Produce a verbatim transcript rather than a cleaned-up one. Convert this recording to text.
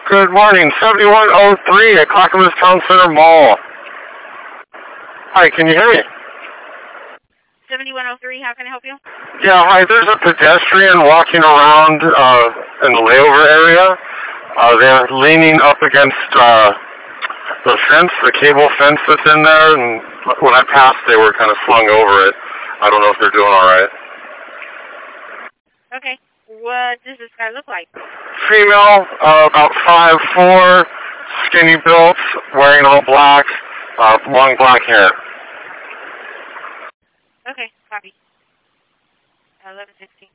Good morning, seventy-one oh three at Clackamas Town Center Mall. Hi, can you hear me? seventy-one oh three, how can I help you? Yeah, hi, there's a pedestrian walking around uh, in the layover area. Uh, they're leaning up against uh, the fence, the cable fence that's in there, and when I passed, they were kind of slung over it. I don't know if they're doing all right. Okay. What does this guy look like? Female, uh, about five foot four, skinny built, wearing all black, uh, long black hair. Okay, copy. eleven sixteen.